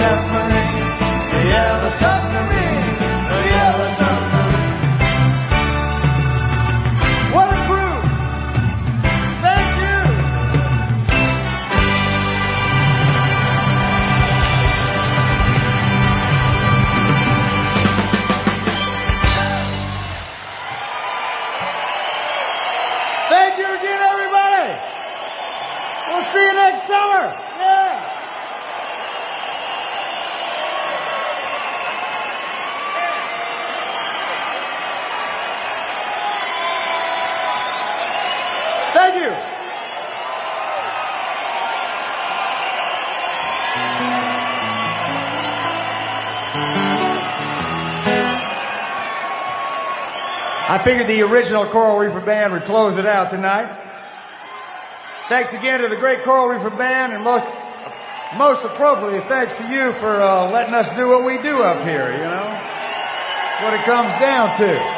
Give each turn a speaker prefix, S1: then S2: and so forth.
S1: submarine, a yellow submarine, a yellow submarine. What a crew! Thank you! Thank you again, everybody! We'll see you next summer! Yeah! Thank you! I figured the original Coral Reefer Band would close it out tonight. Thanks again to the great Coral Reefer Band, and most appropriately, thanks to you for letting us do what we do up here, you know? That's what it comes down to.